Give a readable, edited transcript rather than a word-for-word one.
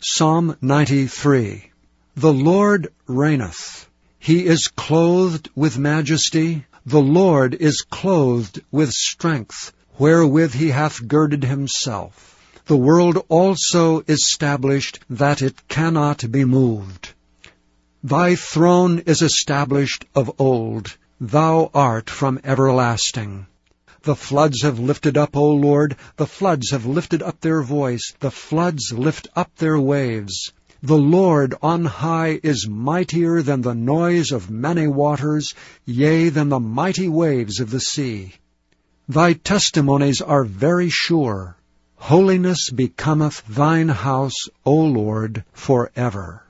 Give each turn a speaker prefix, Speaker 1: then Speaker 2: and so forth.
Speaker 1: Psalm 93. The Lord reigneth. He is clothed with majesty. The Lord is clothed with strength, wherewith he hath girded himself. The world also established that it cannot be moved. Thy throne is established of old. Thou art from everlasting. The floods have lifted up, O Lord, the floods have lifted up their voice, the floods lift up their waves. The Lord on high is mightier than the noise of many waters, yea, than the mighty waves of the sea. Thy testimonies are very sure. Holiness becometh thine house, O Lord, forever.